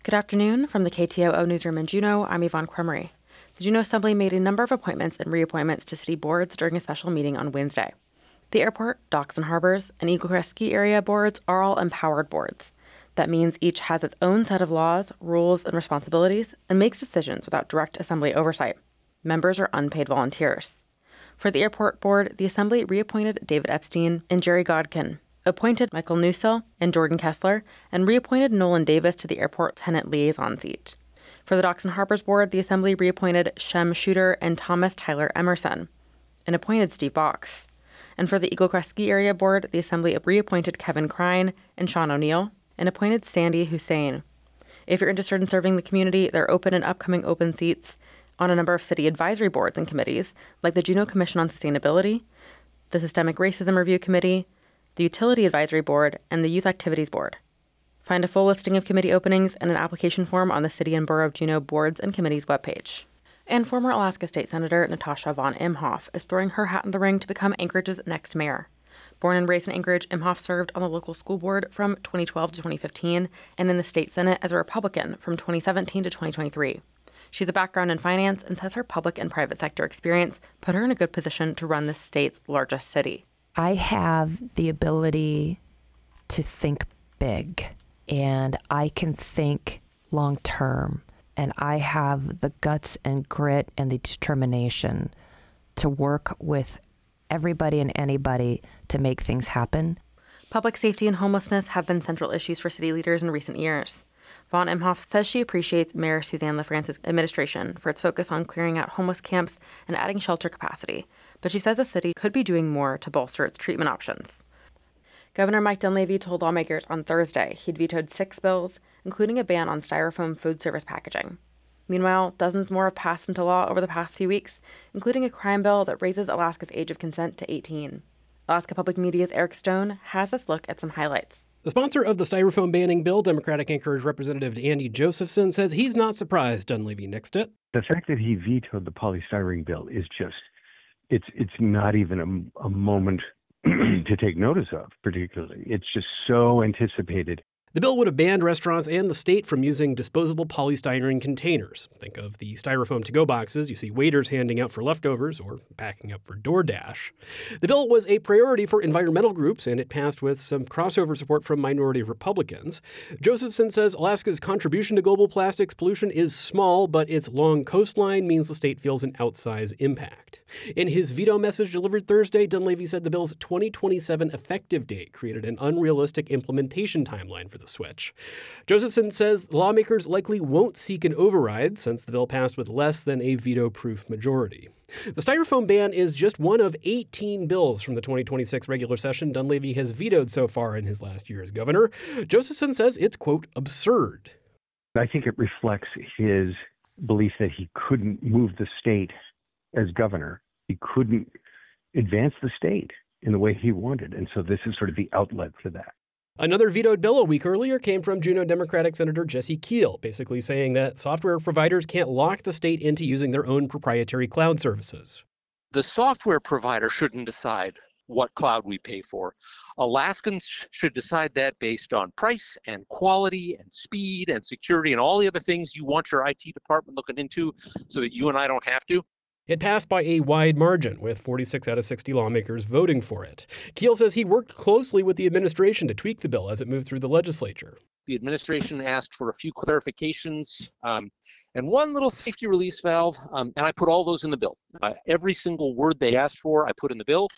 Good afternoon. From the KTOO Newsroom in Juneau, I'm Yvonne Cremery. The Juneau Assembly made a number of appointments and reappointments to city boards during a special meeting on Wednesday. The airport, docks and harbors, and Eagle Crest ski area boards are all empowered boards. That means each has its own set of laws, rules, and responsibilities and makes decisions without direct Assembly oversight. Members are unpaid volunteers. For the airport board, the Assembly reappointed David Epstein and Jerry Godkin, appointed Michael Newsill and Jordan Kessler, and reappointed Nolan Davis to the airport tenant liaison seat. For the Docks and Harbors Board, the Assembly reappointed Shem Shooter and Thomas Tyler Emerson, and appointed Steve Box. And for the Eagle Crest Ski Area Board, the Assembly reappointed Kevin Crine and Sean O'Neill, and appointed Sandy Hussein. If you're interested in serving the community, there are open and upcoming open seats on a number of city advisory boards and committees, like the Juneau Commission on Sustainability, the Systemic Racism Review Committee, the Utility Advisory Board, and the Youth Activities Board. Find a full listing of committee openings and an application form on the City and Borough of Juneau Boards and Committees webpage. And former Alaska State Senator Natasha von Imhoff is throwing her hat in the ring to become Anchorage's next mayor. Born and raised in Anchorage, Imhoff served on the local school board from 2012 to 2015 and in the state senate as a Republican from 2017 to 2023. She has a background in finance and says her public and private sector experience put her in a good position to run the state's largest city. I have the ability to think big, and I can think long term, and I have the guts and grit and the determination to work with everybody and anybody to make things happen. Public safety and homelessness have been central issues for city leaders in recent years. Von Imhoff says she appreciates Mayor Suzanne LaFrance's administration for its focus on clearing out homeless camps and adding shelter capacity, but she says the city could be doing more to bolster its treatment options. Governor Mike Dunleavy told lawmakers on Thursday he'd vetoed 6 bills, including a ban on styrofoam food service packaging. Meanwhile, dozens more have passed into law over the past few weeks, including a crime bill that raises Alaska's age of consent to 18. Alaska Public Media's Eric Stone has us look at some highlights. The sponsor of the styrofoam banning bill, Democratic Anchorage Representative Andy Josephson, says he's not surprised Dunleavy nixed it. The fact that he vetoed the polystyrene bill is just, it's not even a moment to take notice of, particularly. It's just so anticipated. The bill would have banned restaurants and the state from using disposable polystyrene containers. Think of the styrofoam to-go boxes you see waiters handing out for leftovers or packing up for DoorDash. The bill was a priority for environmental groups, and it passed with some crossover support from minority Republicans. Josephson says Alaska's contribution to global plastics pollution is small, but its long coastline means the state feels an outsized impact. In his veto message delivered Thursday, Dunleavy said the bill's 2027 effective date created an unrealistic implementation timeline for the switch. Josephson says lawmakers likely won't seek an override since the bill passed with less than a veto-proof majority. The styrofoam ban is just one of 18 bills from the 2026 regular session Dunleavy has vetoed so far in his last year as governor. Josephson says it's, quote, absurd. I think it reflects his belief that he couldn't move the state as governor. He couldn't advance the state in the way he wanted. And so this is sort of the outlet for that. Another vetoed bill a week earlier came from Juneau Democratic Senator Jesse Keel, basically saying that software providers can't lock the state into using their own proprietary cloud services. The software provider shouldn't decide what cloud we pay for. Alaskans should decide that based on price and quality and speed and security and all the other things you want your IT department looking into so that you and I don't have to. It passed by a wide margin, with 46 out of 60 lawmakers voting for it. Keel says he worked closely with the administration to tweak the bill as it moved through the legislature. The administration asked for a few clarifications and one little safety release valve, and I put all those in the bill. Every single word they asked for, I put in the bill,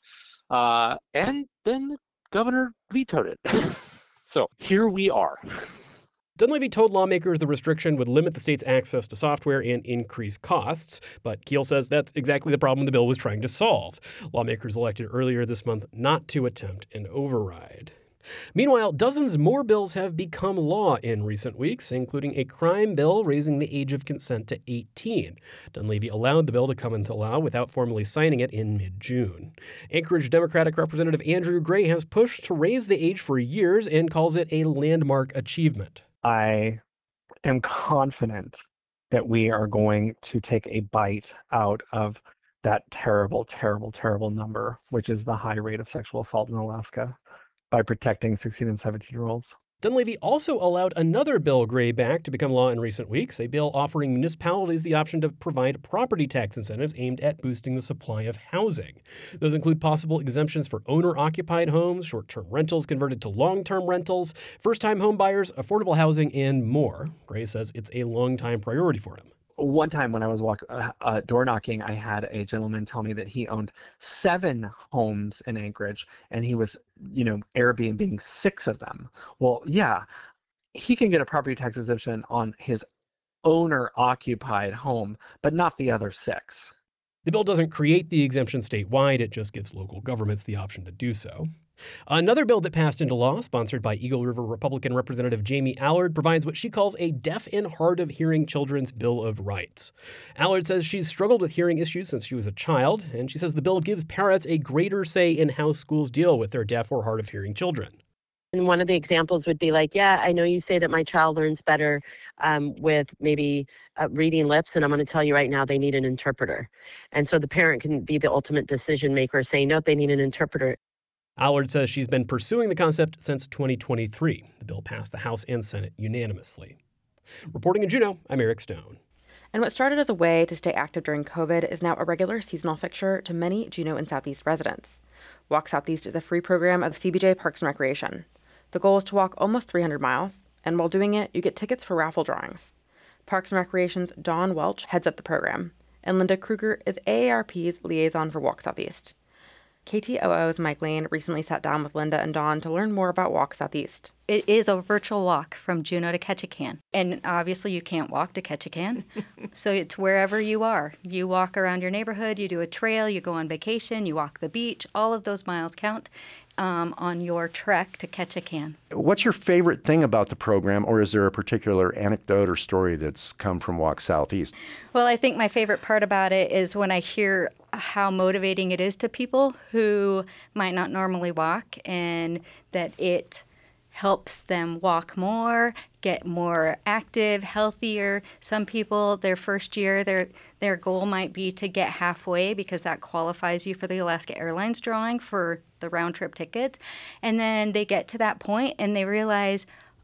and then the governor vetoed it. So here we are. Dunleavy told lawmakers the restriction would limit the state's access to software and increase costs, but Keel says that's exactly the problem the bill was trying to solve. Lawmakers elected earlier this month not to attempt an override. Meanwhile, dozens more bills have become law in recent weeks, including a crime bill raising the age of consent to 18. Dunleavy allowed the bill to come into law without formally signing it in mid-June. Anchorage Democratic Representative Andrew Gray has pushed to raise the age for years and calls it a landmark achievement. I am confident that we are going to take a bite out of that terrible, terrible, terrible number, which is the high rate of sexual assault in Alaska, by protecting 16 and 17-year-olds. Dunleavy also allowed another bill, Gray back, to become law in recent weeks, a bill offering municipalities the option to provide property tax incentives aimed at boosting the supply of housing. Those include possible exemptions for owner-occupied homes, short-term rentals converted to long-term rentals, first-time home buyers, affordable housing, and more. Gray says it's a long-time priority for him. One time when I was door knocking, I had a gentleman tell me that he owned 7 homes in Anchorage and he was, Airbnb-ing 6 of them. Well, yeah, he can get a property tax exemption on his owner-occupied home, but not the other 6. The bill doesn't create the exemption statewide, it just gives local governments the option to do so. Another bill that passed into law, sponsored by Eagle River Republican Representative Jamie Allard, provides what she calls a deaf and hard of hearing children's Bill of Rights. Allard says she's struggled with hearing issues since she was a child, and she says the bill gives parents a greater say in how schools deal with their deaf or hard of hearing children. And one of the examples would be like, yeah, I know you say that my child learns better with maybe reading lips, and I'm going to tell you right now they need an interpreter. And so the parent can be the ultimate decision maker saying, no, they need an interpreter. Allard says she's been pursuing the concept since 2023. The bill passed the House and Senate unanimously. Reporting in Juneau, I'm Eric Stone. And what started as a way to stay active during COVID is now a regular seasonal fixture to many Juneau and Southeast residents. Walk Southeast is a free program of CBJ Parks and Recreation. The goal is to walk almost 300 miles, and while doing it, you get tickets for raffle drawings. Parks and Recreation's Dawn Welch heads up the program, and Linda Kruger is AARP's liaison for Walk Southeast. KTOO's Mike Lane recently sat down with Linda and Dawn to learn more about Walk Southeast. It is a virtual walk from Juneau to Ketchikan. And obviously you can't walk to Ketchikan. So it's wherever you are. You walk around your neighborhood, you do a trail, you go on vacation, you walk the beach. All of those miles count on your trek to Ketchikan. What's your favorite thing about the program, or is there a particular anecdote or story that's come from Walk Southeast? Well, I think my favorite part about it is when I hear how motivating it is to people who might not normally walk, and that it helps them walk more, get more active, healthier. Some people, their first year, their goal might be to get halfway because that qualifies you for the Alaska Airlines drawing for the round trip tickets. And then they get to that point and they realize,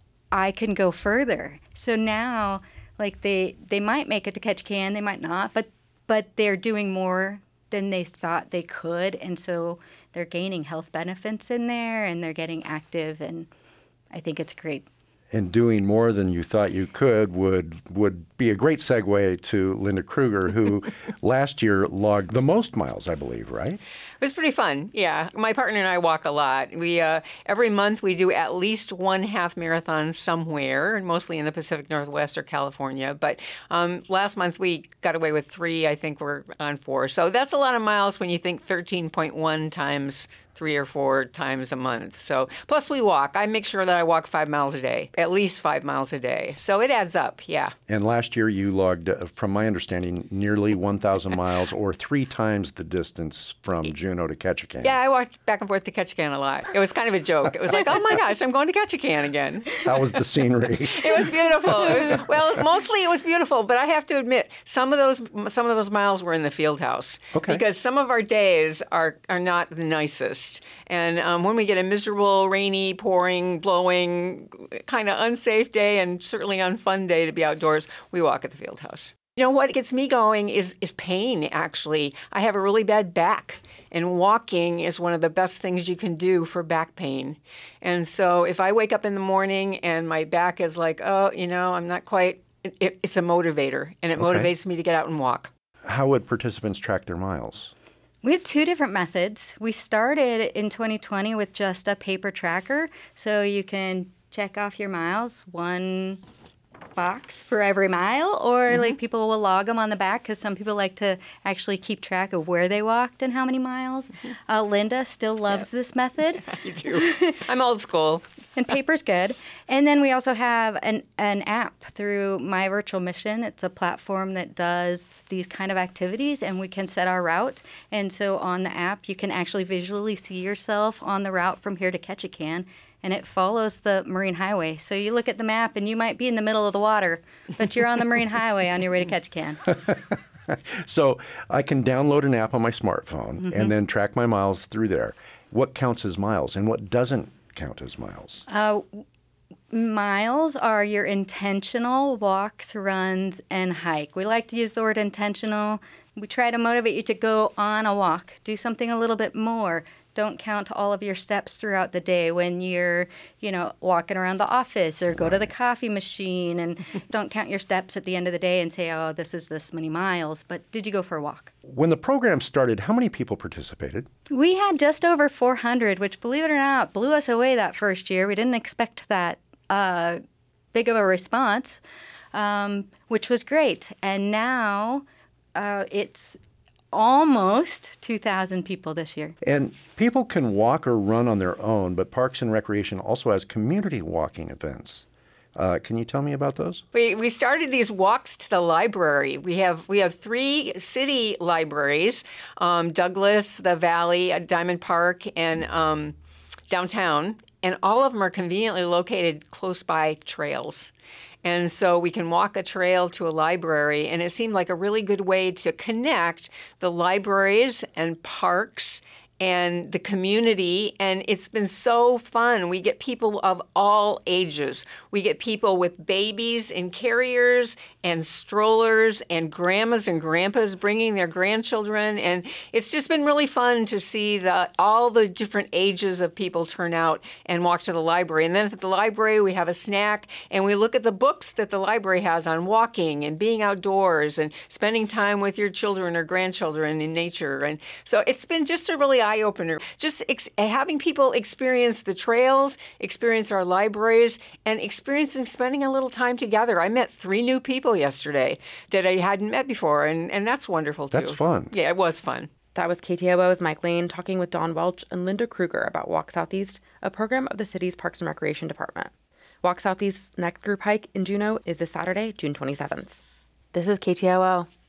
I can go further. So now, like they might make it to Ketchikan, they might not, but they're doing more than they thought they could. And so they're gaining health benefits in there and they're getting active, and I think it's great. And doing more than you thought you could would be a great segue to Linda Kruger, who last year logged the most miles, I believe, right? It was pretty fun, yeah. My partner and I walk a lot. We every month we do at least one half marathon somewhere, mostly in the Pacific Northwest or California. But last month we got away with 3. I think we're on 4. So that's a lot of miles when you think 13.1 times 3 or 4 times a month. So plus we walk. I make sure that I walk 5 miles a day, at least 5 miles a day. So it adds up, yeah. And last year you logged, from my understanding, nearly 1,000 miles, or 3 times the distance from Juneau to Ketchikan. Yeah, I walked back and forth to Ketchikan a lot. It was kind of a joke. It was like, oh my gosh, I'm going to Ketchikan again. How was the scenery? It was beautiful. Well, mostly it was beautiful, but I have to admit, some of those miles were in the field house. Okay. Because some of our days are not the nicest. And when we get a miserable, rainy, pouring, blowing, kind of unsafe day, and certainly unfun day to be outdoors, we walk at the field house. You know, what gets me going is pain, actually. I have a really bad back, and walking is one of the best things you can do for back pain. And so if I wake up in the morning and my back is like, oh, I'm not quite, it's a motivator, and it motivates me to get out and walk. How would participants track their miles? We have 2 different methods. We started in 2020 with just a paper tracker, so you can check off your miles, 1 box for every mile, or like people will log them on the back because some people like to actually keep track of where they walked and how many miles. Linda still loves this method. You do. I'm old school. And paper's good. And then we also have an app through My Virtual Mission. It's a platform that does these kind of activities, and we can set our route. And so on the app, you can actually visually see yourself on the route from here to Ketchikan, and it follows the Marine Highway. So you look at the map, and you might be in the middle of the water, but you're on the Marine Highway on your way to Ketchikan. So I can download an app on my smartphone and then track my miles through there. What counts as miles and what doesn't count as miles? Miles are your intentional walks, runs, and hike. We like to use the word intentional. We try to motivate you to go on a walk, do something a little bit more. Don't count all of your steps throughout the day when you're, walking around the office or go to the coffee machine, and don't count your steps at the end of the day and say, oh, this is this many miles. But did you go for a walk? When the program started, how many people participated? We had just over 400, which, believe it or not, blew us away that first year. We didn't expect that big of a response, which was great. And now it's almost 2,000 people this year. And people can walk or run on their own, but Parks and Recreation also has community walking events. Can you tell me about those? We started these walks to the library. We have 3 city libraries, Douglas, the Valley, Diamond Park, and downtown. And all of them are conveniently located close by trails. And so we can walk a trail to a library, and it seemed like a really good way to connect the libraries and parks and the community, and it's been so fun. We get people of all ages. We get people with babies in carriers and strollers and grandmas and grandpas bringing their grandchildren, and it's just been really fun to see all the different ages of people turn out and walk to the library. And then at the library, we have a snack, and we look at the books that the library has on walking and being outdoors and spending time with your children or grandchildren in nature. And so it's been just a really eye-opener. Just having people experience the trails, experience our libraries, and experiencing spending a little time together. I met 3 new people yesterday that I hadn't met before, and that's wonderful, too. That's fun. Yeah, it was fun. That was KTOO's Mike Lane talking with Dawn Welch and Linda Kruger about Walk Southeast, a program of the city's Parks and Recreation Department. Walk Southeast's next group hike in Juneau is this Saturday, June 27th. This is KTOO.